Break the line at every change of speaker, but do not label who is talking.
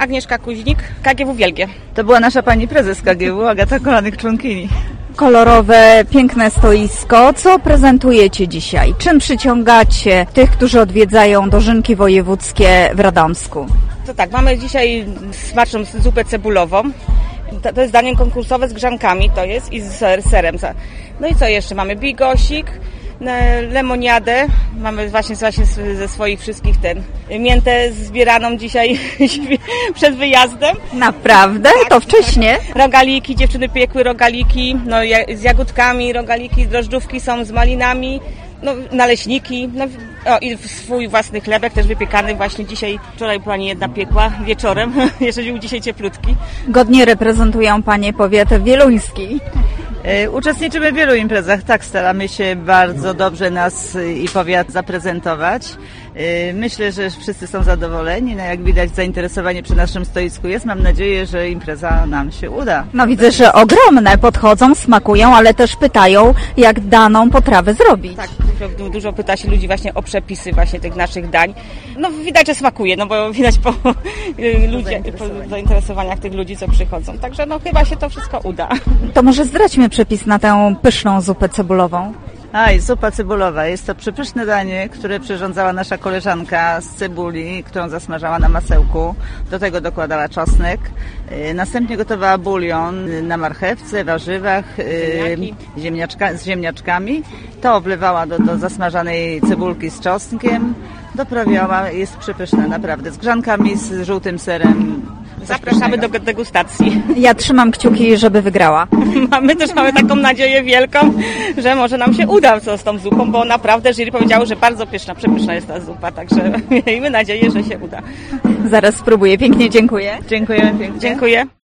Agnieszka Kuźnik, KGW Wielgie.
To była nasza pani prezes KGW, Agata Kolanek, członkini.
Kolorowe, piękne stoisko. Co prezentujecie dzisiaj? Czym przyciągacie tych, którzy odwiedzają dożynki wojewódzkie w Radomsku?
To tak, mamy dzisiaj smaczną zupę cebulową. To jest danie konkursowe z grzankami, to jest, i z serem. No i co jeszcze? Mamy bigosik, lemoniadę, mamy właśnie ze swoich wszystkich miętę zbieraną dzisiaj przed wyjazdem.
Naprawdę? Tak, to wcześnie?
Rogaliki, dziewczyny piekły rogaliki, no z jagódkami, rogaliki, drożdżówki są z malinami, no naleśniki, no i swój własny chlebek też wypiekany właśnie dzisiaj. Wczoraj pani jedna piekła wieczorem, jeszcze był dzisiaj cieplutki.
Godnie reprezentują panie powiat wieluński.
Uczestniczymy w wielu imprezach, tak, staramy się bardzo dobrze nas i powiat zaprezentować. Myślę, że wszyscy są zadowoleni, no jak widać zainteresowanie przy naszym stoisku jest. Mam nadzieję, że impreza nam się uda.
No widzę, że ogromne, podchodzą, smakują, ale też pytają, jak daną potrawę zrobić.
Tak, dużo pyta się ludzi właśnie o przepisy właśnie tych naszych dań. No widać, że smakuje, no bo widać po zainteresowaniach tych ludzi, co przychodzą. Także no chyba się to wszystko uda.
To może zdradźmy przepis na tę pyszną zupę cebulową.
Zupa cebulowa. Jest to przepyszne danie, które przyrządzała nasza koleżanka z cebuli, którą zasmażała na masełku. Do tego dokładała czosnek. Następnie gotowała bulion na marchewce, warzywach, z ziemniaczkami. To wlewała do zasmażanej cebulki z czosnkiem. Doprawiała. Jest przepyszna, naprawdę. Z grzankami, z żółtym serem.
Zapraszamy do degustacji.
Ja trzymam kciuki, żeby wygrała.
Mamy taką nadzieję wielką, że może nam się uda z tą zupą, bo naprawdę jury powiedziało, że bardzo pyszna, przepyszna jest ta zupa, także miejmy nadzieję, że się uda.
Zaraz spróbuję. Pięknie dziękuję.
Dziękujemy pięknie.
Dziękuję.